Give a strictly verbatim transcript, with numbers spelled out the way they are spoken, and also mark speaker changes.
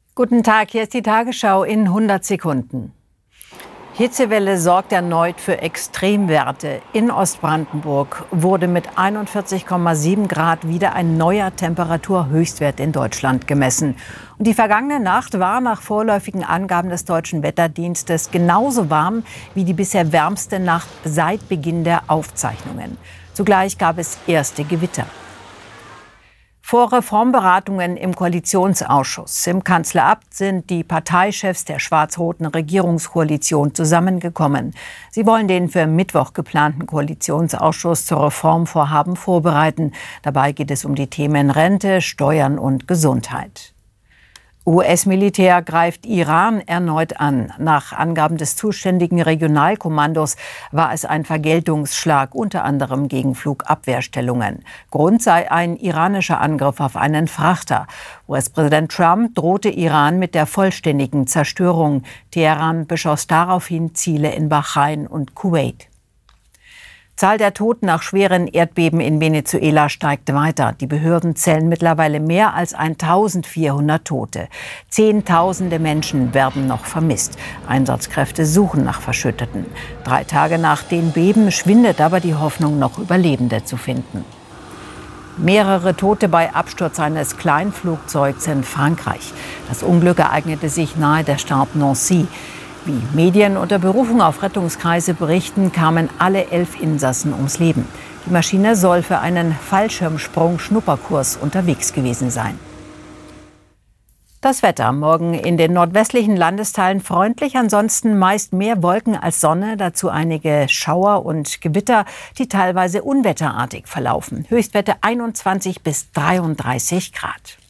Speaker 1: Guten Tag, hier ist die Tagesschau in hundert Sekunden. Hitzewelle sorgt erneut für Extremwerte. In Ostbrandenburg wurde mit einundvierzig Komma sieben Grad wieder ein neuer Temperaturhöchstwert in Deutschland gemessen. Und die vergangene Nacht war nach vorläufigen Angaben des Deutschen Wetterdienstes genauso warm wie die bisher wärmste Nacht seit Beginn der Aufzeichnungen. Zugleich gab es erste Gewitter. Vor Reformberatungen im Koalitionsausschuss im Kanzleramt sind die Parteichefs der schwarz-roten Regierungskoalition zusammengekommen. Sie wollen den für Mittwoch geplanten Koalitionsausschuss zur Reformvorhaben vorbereiten. Dabei geht es um die Themen Rente, Steuern und Gesundheit. U S-Militär greift Iran erneut an. Nach Angaben des zuständigen Regionalkommandos war es ein Vergeltungsschlag, unter anderem gegen Flugabwehrstellungen. Grund sei ein iranischer Angriff auf einen Frachter. U S-Präsident Trump drohte Iran mit der vollständigen Zerstörung. Teheran beschoss daraufhin Ziele in Bahrain und Kuwait. Zahl der Toten nach schweren Erdbeben in Venezuela steigt weiter. Die Behörden zählen mittlerweile mehr als eintausendvierhundert Tote. Zehntausende Menschen werden noch vermisst. Einsatzkräfte suchen nach Verschütteten. Drei Tage nach den Beben schwindet aber die Hoffnung, noch Überlebende zu finden. Mehrere Tote bei Absturz eines Kleinflugzeugs in Frankreich. Das Unglück ereignete sich nahe der Stadt Nancy. Wie Medien unter Berufung auf Rettungskreise berichten, kamen alle elf Insassen ums Leben. Die Maschine soll für einen Fallschirmsprung-Schnupperkurs unterwegs gewesen sein. Das Wetter: Morgen in den nordwestlichen Landesteilen freundlich, ansonsten meist mehr Wolken als Sonne, dazu einige Schauer und Gewitter, die teilweise unwetterartig verlaufen. Höchstwerte einundzwanzig bis dreiunddreißig Grad.